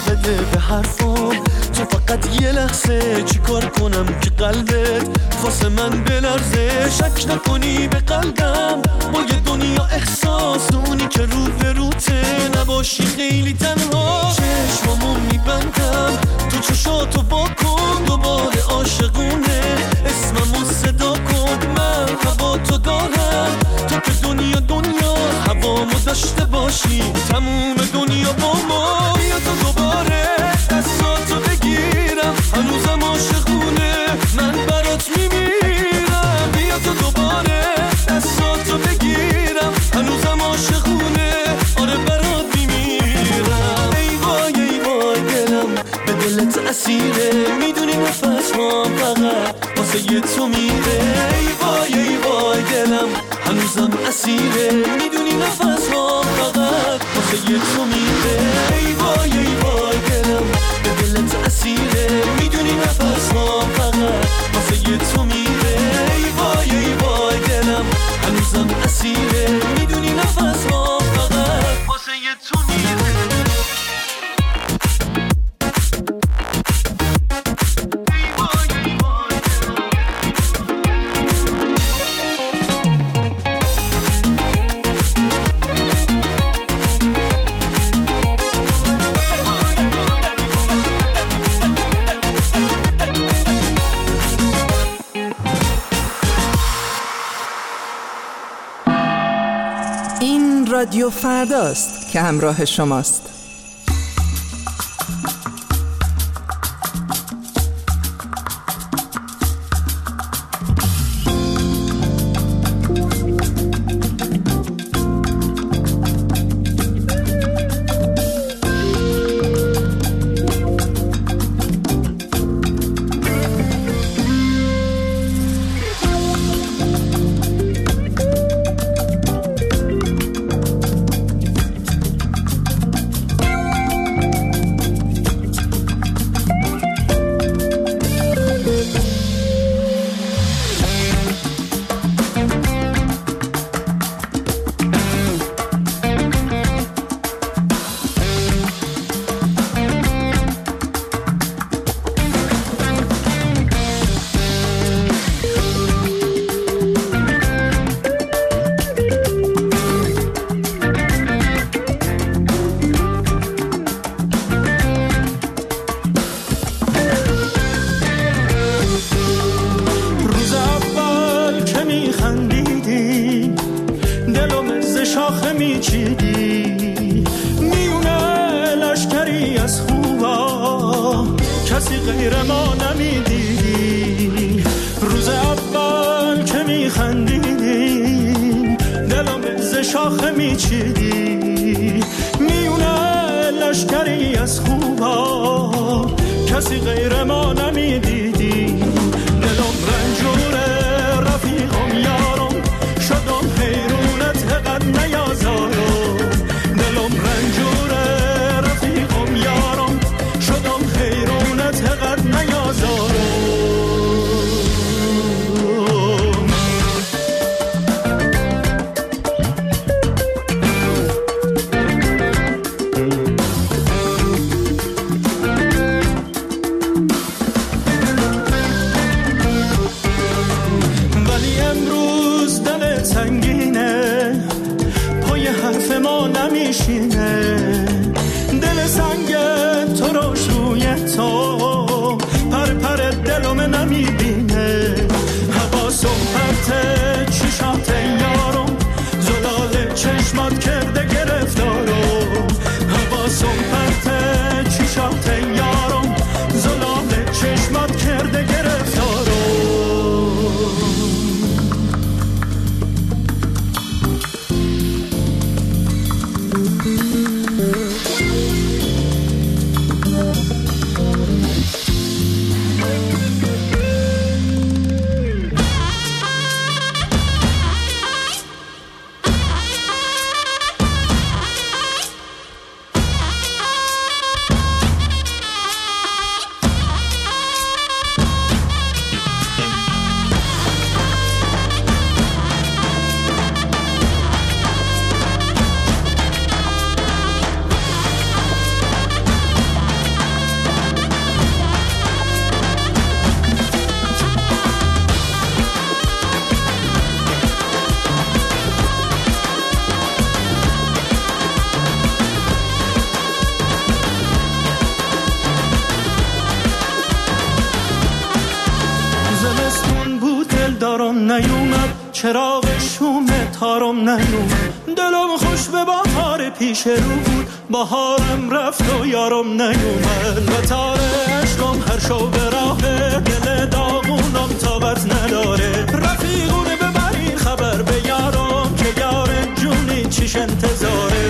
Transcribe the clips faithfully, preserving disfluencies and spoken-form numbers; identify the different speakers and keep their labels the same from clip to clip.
Speaker 1: بده به حرفام. تو فقط یه لحظه چی کار کنم که قلبت واسه من بلرزه. شک نکنی به قلبم با یه دنیا احساس، اونی که رو به روته نباشی خیلی تنها. چشمامو میبندم تو چشاتو با کن، دوباره عاشقونه اسممو صدا کن. من هوا تو دارم تو که دنیا دنیا هوامو داشته باشی تموم دنیا با ما. بیا تو دوباره دستاتو بگیرم هنوزم عاشقونه من برات میمیرم. بیا تو دوباره دستاتو بگیرم هنوزم عاشقونه آره برات میمیرم. ای وای ای وای دلم به دلت اسیره، میدونی نفس هم فقط واسه یه تو میره. ای وای ای وای دلم هنوزم اسیره، میدونی نفس هم فقط واسه یه تو میره. ای وای ای وای دلم به دلت اسیره، میدونی نفس هم فقط واسه یه تو میره. ای وای ای وای دلم هنوزم اسیره، میدونی نفس هم فقط واسه یه تو میره.
Speaker 2: رادیو فرداست که همراه شماست.
Speaker 1: چراغ شوم تارم ننوم. دلم خوش به بهار پیش رو بود، بهارم رفت و یارم نیومد. و تار عشقم هر شو به راه دل داغونم تابت نداره. رفیقونه ببرین خبر به یارم که یار جونی چیش انتظاره.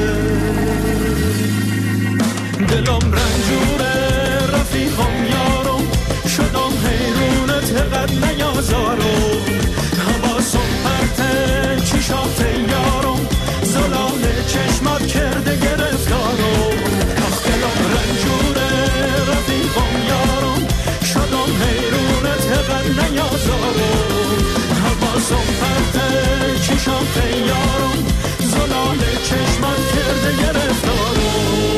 Speaker 1: دلم رنجوره رفیقم یارم، شدم حیرونت قد نیازارم. حواسم پرته چشات یارم، زلال چشمات کرده گرفتارم. آخ دلم رنجوره رفیقم یارم، شدم حیرونت قد نیازارم. حواسم پرته چشات یارم، زلال چشمات کرده گرفتارم.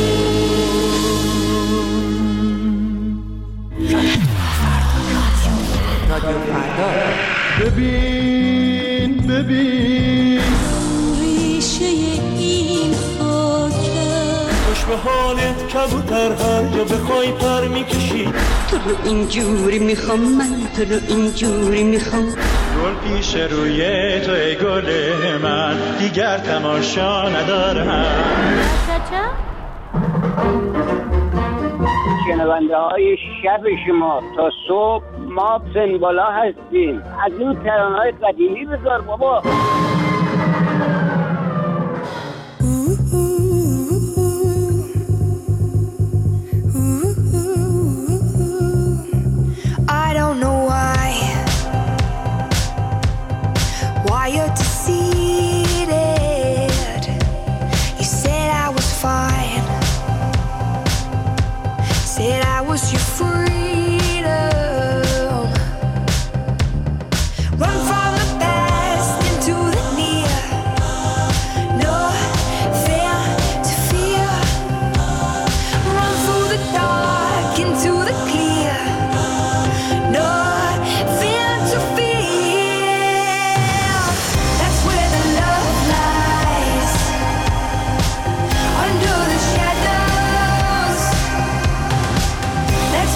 Speaker 1: ببین ببین
Speaker 3: ریشه این خاکه،
Speaker 1: خوش به حالت کبوتر هر جا بخوای پر میکشی.
Speaker 3: تو رو اینجوری میخوام من، تو رو اینجوری میخوام.
Speaker 1: گل پیش روی تو ای گل من، دیگر تماشا ندارم.
Speaker 4: شنونده های شب شما تا صبح ما سنبالا هستیم. از این ترانه‌های قدیمی بذار بابا.
Speaker 5: I don't know why Why you're defeated. You said I was fine, said I was your freedom. Run from the past into the near. No fear to fear. Run through the dark into the clear. No fear to fear. That's where the love lies, under the shadows. That's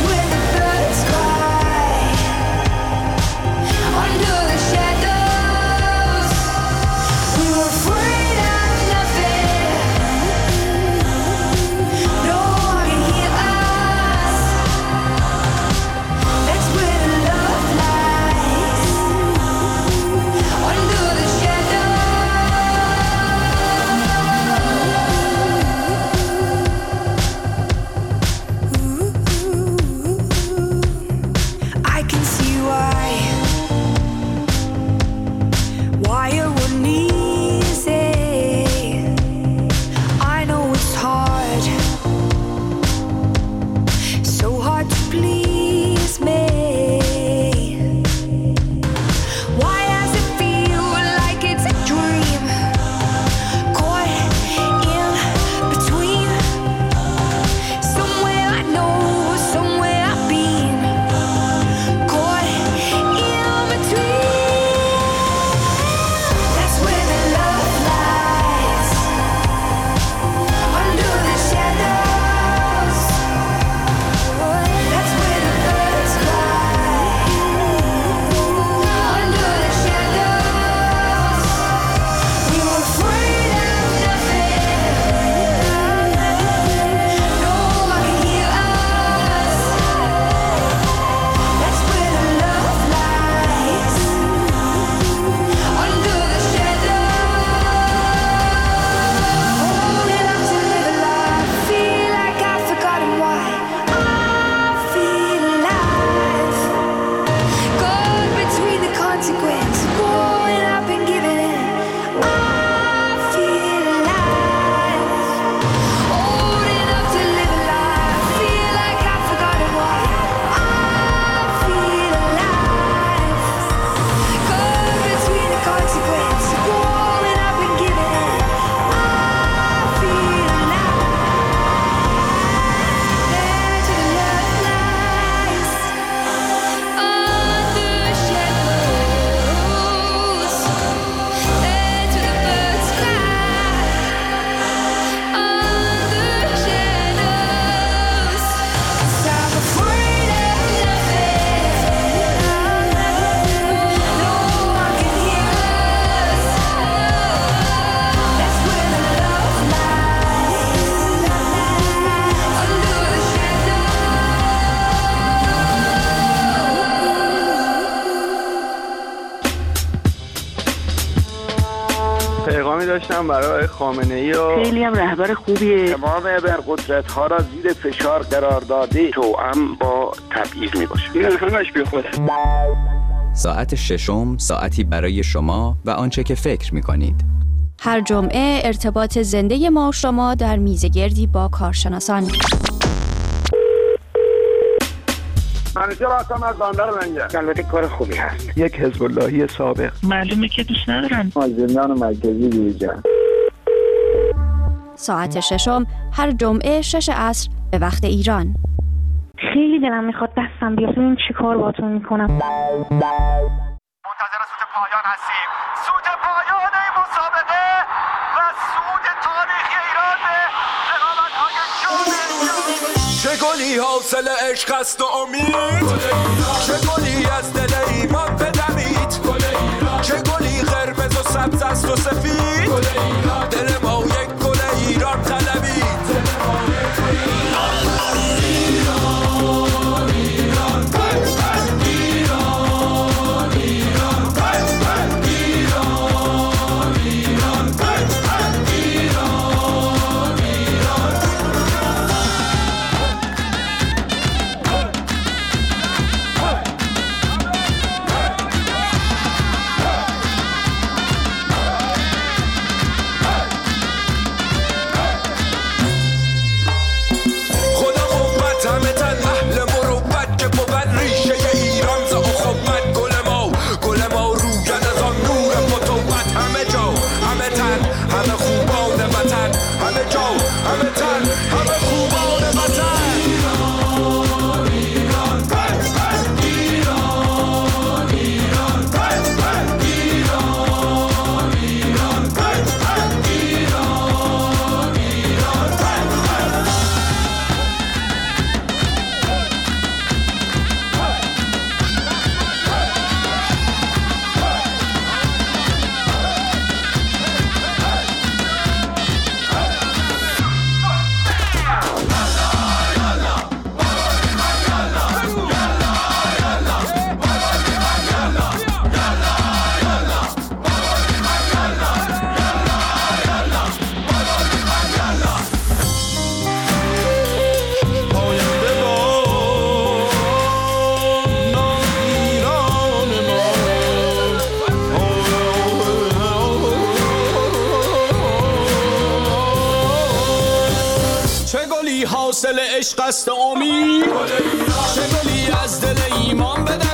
Speaker 6: داشتم برای خامنه‌ای و
Speaker 4: خیلی هم رهبر خوبیه.
Speaker 6: تمام ابرقدرت‌ها را زیر فشار قرار داده، توأم با تبعیض میباشه. این همش بی خوده.
Speaker 7: ساعت ششم، ساعتی برای شما و آنچه که فکر می‌کنید.
Speaker 8: هر جمعه ارتباط زنده ما و شما در میزگردی با کارشناسان.
Speaker 6: منیجر هستم از بندر منجر. البته کار خوبی هست. یک حزب اللهی سابق.
Speaker 4: معلومه که دوست ندارن.
Speaker 6: از زندان مرکزی بیرون.
Speaker 8: ساعت ششم هر جمعه شش عصر به وقت ایران.
Speaker 9: خیلی دلم میخواد دستم بیاد. این چی کار باتون میکنم؟
Speaker 10: منتظر سوت پایان هستیم. سوت پایان این مسابقه و سود تاریخی ایران به رقابت‌های جام.
Speaker 1: چه گلی حاصل عشق است و امید، چه گلی از دل ایمان بدمید، چه گلی قرمز و سبز است و سفید، دل ما یک گل ایران طلبید. حاصل عشق است و امید، چه گلی از دل ایمان بدم